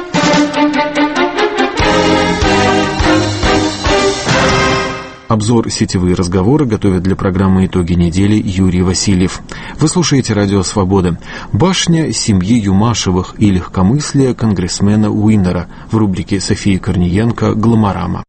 Speaker 1: Обзор «Сетевые разговоры» готовит для программы «Итоги недели» Юрий Васильев. Вы слушаете «Радио Свобода». Башня семьи Юмашевых и легкомыслие конгрессмена Уиннера в рубрике Софии Корниенко «Гламорама».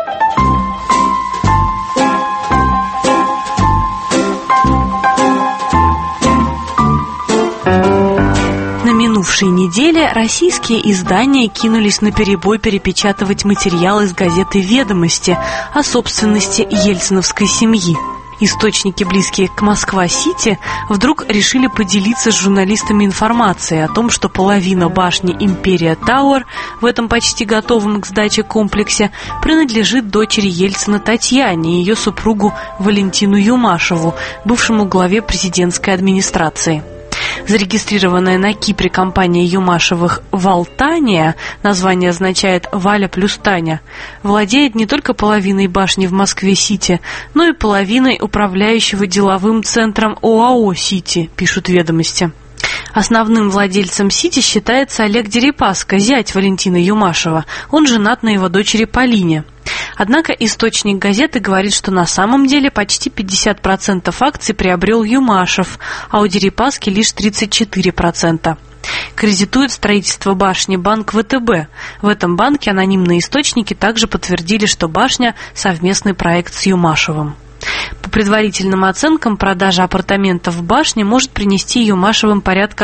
Speaker 15: На минувшей неделе российские издания кинулись наперебой перепечатывать материалы из газеты «Ведомости» о собственности ельциновской семьи. Источники, близкие к Москва-Сити, вдруг решили поделиться с журналистами информацией о том, что половина башни «Империя Тауэр» в этом почти готовом к сдаче комплексе принадлежит дочери Ельцина Татьяне и ее супругу Валентину Юмашеву, бывшему главе президентской администрации. Зарегистрированная на Кипре компания Юмашевых «Валтания», название означает «Валя плюс Таня», владеет не только половиной башни в Москве-Сити, но и половиной управляющего деловым центром ОАО «Сити», пишут «Ведомости». Основным владельцем «Сити» считается Олег Дерипаска, зять Валентина Юмашева. Он женат на его дочери Полине. Однако источник газеты говорит, что на самом деле почти 50% акций приобрел Юмашев, а у Дерипаски лишь 34%. Кредитует строительство башни банк ВТБ. В этом банке анонимные источники также подтвердили, что башня – совместный проект с Юмашевым. По предварительным оценкам, продажа апартаментов в башне может принести Юмашевым порядка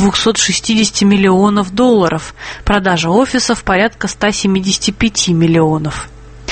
Speaker 15: 260 миллионов долларов, продажа офисов порядка 175 миллионов.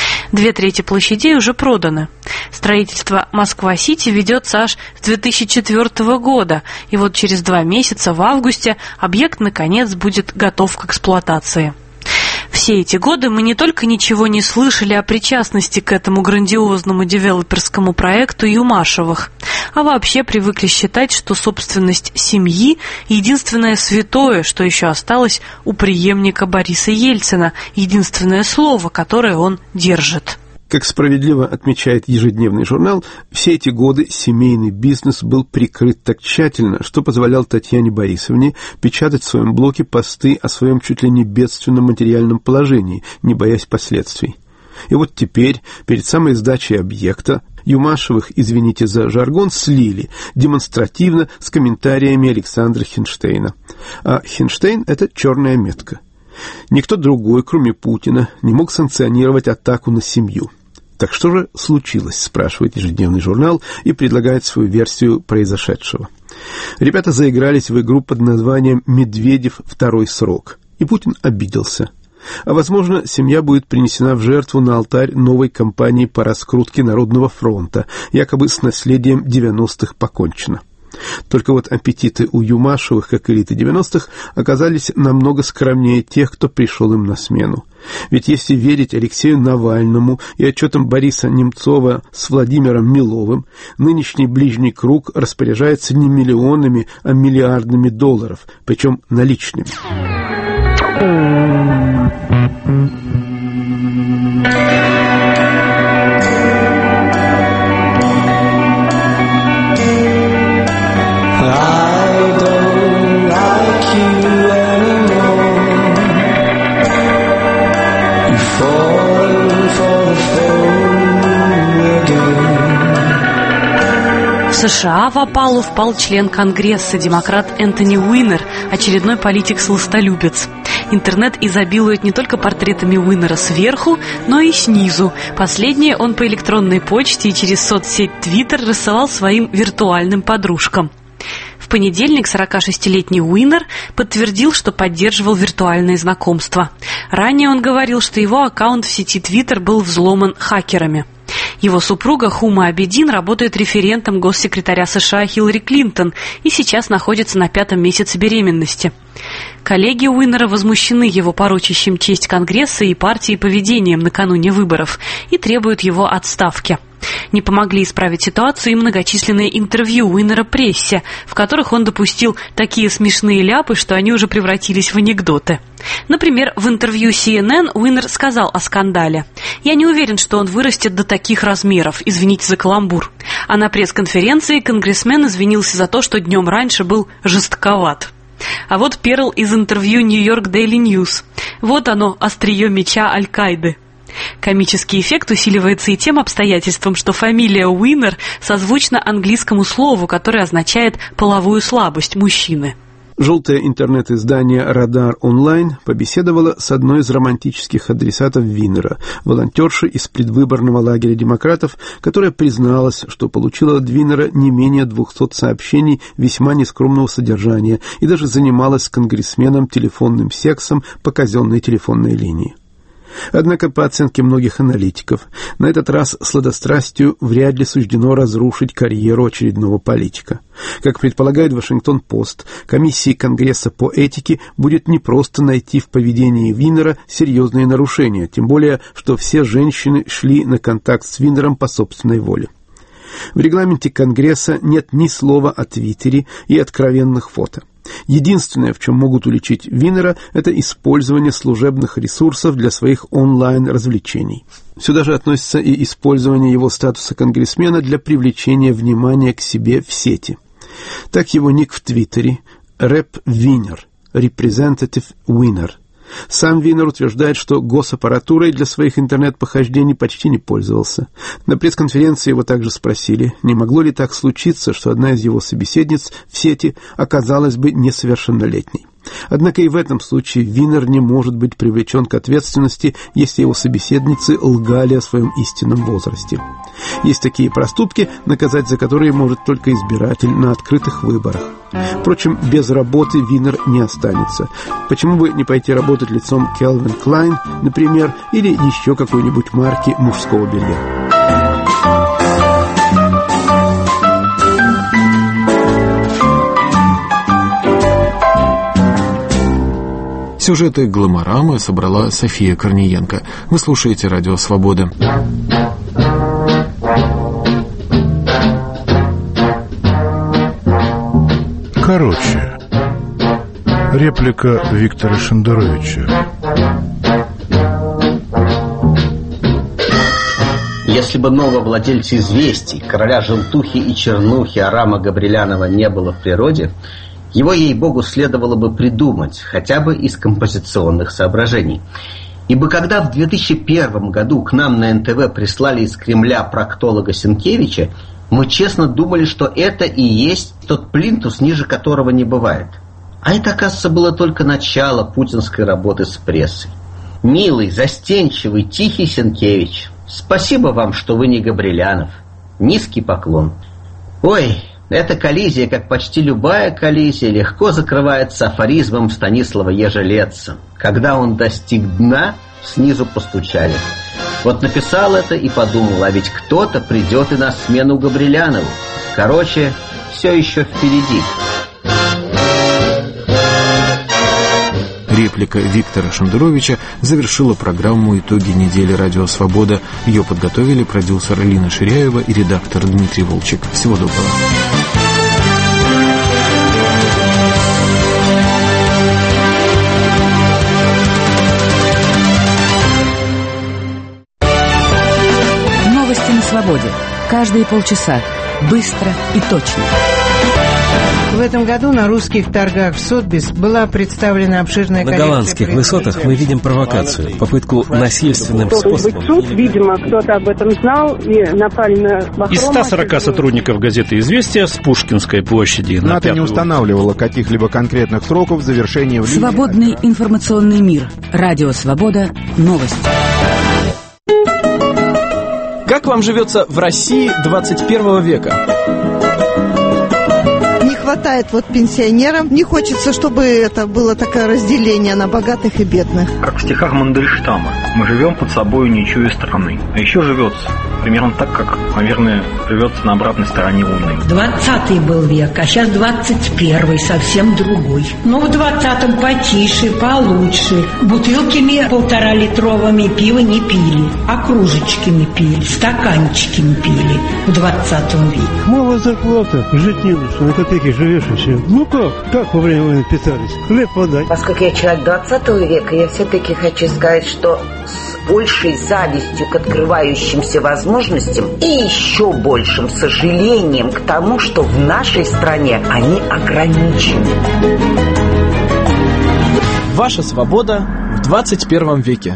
Speaker 15: 2/3 площадей уже проданы. Строительство Москва-Сити ведется аж с 2004 года, и вот через 2 месяца, в августе, объект наконец будет готов к эксплуатации. Все эти годы мы не только ничего не слышали о причастности к этому грандиозному девелоперскому проекту Юмашевых, а вообще привыкли считать, что собственность семьи – единственное святое, что еще осталось у преемника Бориса Ельцина, единственное слово, которое он держит.
Speaker 16: Как справедливо отмечает ежедневный журнал, все эти годы семейный бизнес был прикрыт так тщательно, что позволял Татьяне Борисовне печатать в своем блоге посты о своем чуть ли не бедственном материальном положении, не боясь последствий. И вот теперь, перед самой сдачей объекта, Юмашевых, извините за жаргон, слили, демонстративно, с комментариями Александра Хинштейна. А Хинштейн – это черная метка. Никто другой, кроме Путина, не мог санкционировать атаку на семью. Так что же случилось, спрашивает ежедневный журнал и предлагает свою версию произошедшего. Ребята заигрались в игру под названием «Медведев. Второй срок». И Путин обиделся. А, возможно, семья будет принесена в жертву на алтарь новой кампании по раскрутке Народного фронта, якобы с наследием 90-х покончено. Только вот аппетиты у Юмашевых, как элиты 90-х, оказались намного скромнее тех, кто пришел им на смену. Ведь если верить Алексею Навальному и отчетам Бориса Немцова с Владимиром Миловым, нынешний ближний круг распоряжается не миллионами, а миллиардами долларов, причем наличными.
Speaker 15: В США в опалу впал член Конгресса, демократ Энтони Уинер, очередной политик-сластолюбец. Интернет изобилует не только портретами Уинера сверху, но и снизу. Последнее он по электронной почте и через соцсеть Twitter рассылал своим виртуальным подружкам. В понедельник 46-летний Уинер подтвердил, что поддерживал виртуальные знакомства. Ранее он говорил, что его аккаунт в сети Twitter был взломан хакерами. Его супруга Хума Абедин работает референтом госсекретаря США Хиллари Клинтон и сейчас находится на 5-м месяце беременности. Коллеги Уинера возмущены его порочащим честь Конгресса и партии поведением накануне выборов и требуют его отставки. Не помогли исправить ситуацию и многочисленные интервью Уинера прессе, в которых он допустил такие смешные ляпы, что они уже превратились в анекдоты. Например, в интервью CNN Уинер сказал о скандале: «Я не уверен, что он вырастет до таких размеров, извините за каламбур». А на пресс-конференции конгрессмен извинился за то, что днем раньше был жестковат. А вот перл из интервью New York Daily News. Вот оно, острие меча Аль-Каиды. Комический эффект усиливается и тем обстоятельством, что фамилия Уинер созвучна английскому слову, которое означает «половую слабость мужчины».
Speaker 16: Желтое интернет-издание «Радар Онлайн» побеседовало с одной из романтических адресатов Уинера, волонтершей из предвыборного лагеря демократов, которая призналась, что получила от Уинера не менее 200 сообщений весьма нескромного содержания и даже занималась с конгрессменом телефонным сексом по казенной телефонной линии. Однако, по оценке многих аналитиков, на этот раз сладострастию вряд ли суждено разрушить карьеру очередного политика. Как предполагает Вашингтон-Пост, комиссии Конгресса по этике будет непросто найти в поведении Уинера серьезные нарушения, тем более, что все женщины шли на контакт с Уинером по собственной воле. В регламенте Конгресса нет ни слова о Твиттере и откровенных фото. Единственное, в чем могут уличить Уинера, это использование служебных ресурсов для своих онлайн-развлечений. Сюда же относится и использование его статуса конгрессмена для привлечения внимания к себе в сети. Так его ник в Твиттере Rep. Winner, Representative Winner. Сам Винер утверждает, что госаппаратурой для своих интернет-похождений почти не пользовался. На пресс-конференции его также спросили, не могло ли так случиться, что одна из его собеседниц в сети оказалась бы несовершеннолетней. Однако и в этом случае Винер не может быть привлечен к ответственности, если его собеседницы лгали о своем истинном возрасте. Есть такие проступки, наказать за которые может только избиратель на открытых выборах. Впрочем, без работы Винер не останется. Почему бы не пойти работать лицом Calvin Klein, например, или еще какой-нибудь марки мужского белья?
Speaker 1: Сюжеты «Гломорамы» собрала София Корниенко. Вы слушаете «Радио Свобода».
Speaker 17: Короче, реплика Виктора Шендеровича.
Speaker 18: Если бы нового владельца «Известий», короля желтухи и чернухи Арама Габрилянова не было в природе, его, ей-богу, следовало бы придумать, хотя бы из композиционных соображений. Ибо когда в 2001 году к нам на НТВ прислали из Кремля проктолога Сенкевича, мы честно думали, что это и есть тот плинтус, ниже которого не бывает. А это, оказывается, было только начало путинской работы с прессой. Милый, застенчивый, тихий Сенкевич, спасибо вам, что вы не Габрилянов. Низкий поклон. Ой, эта коллизия, как почти любая коллизия, легко закрывается афоризмом Станислава Ежелеца. Когда он достиг дна, снизу постучали. Вот написал это и подумал, а ведь кто-то придет и на смену Габрилянову. Короче, все еще впереди.
Speaker 1: Реплика Виктора Шендеровича завершила программу «Итоги недели Радио Свобода». Ее подготовили продюсер Лина Ширяева и редактор Дмитрий Волчек. Всего доброго.
Speaker 10: Новости на свободе. Каждые полчаса. Быстро и точно.
Speaker 19: В этом году на русских торгах в Сотбис была представлена обширная коллекция...
Speaker 8: На голландских высотах мы видим провокацию, попытку насильственным способом...
Speaker 3: Суд, видимо, кто-то об этом знал и напали на Бахрома.
Speaker 20: Из 140 сотрудников газеты «Известия» с Пушкинской площади...
Speaker 21: НАТО не устанавливало каких-либо конкретных сроков завершения...
Speaker 10: Свободный информационный мир. Радио Свобода. Новости.
Speaker 22: Как вам живется в России 21 века?
Speaker 23: Хватает пенсионерам. Не хочется, чтобы это было такое разделение на богатых и бедных.
Speaker 24: Как в стихах Мандельштама. Мы живем под собой, не чуя страны. А еще живется примерно так, как, наверное, живется на обратной стороне Луны.
Speaker 25: 20-й был век, а сейчас 21-й, совсем другой. Ну, в 20-м потише, получше. Бутылками 1,5-литровыми пива не пили, а кружечками пили, стаканчиками пили в 20 веке.
Speaker 26: Мало зарплата, жить не лучше, на копейки живешь и все. Ну как во время войны питались? Хлеб подать.
Speaker 27: Поскольку я человек 20 века, я все-таки хочу сказать, что с большей завистью к открывающимся возможностям и еще большим сожалением к тому, что в нашей стране они ограничены.
Speaker 22: Ваша свобода в 21 веке.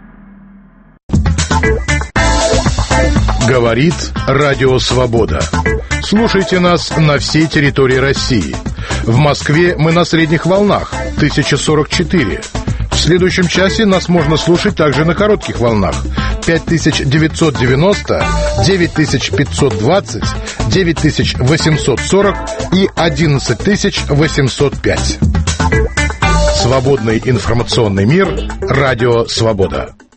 Speaker 17: Говорит Радио Свобода. Слушайте нас на всей территории России. В Москве мы на средних волнах 1044. В следующем часе нас можно слушать также на коротких волнах 5990, 9520, 9840 и 11805. Свободный информационный мир. Радио Свобода.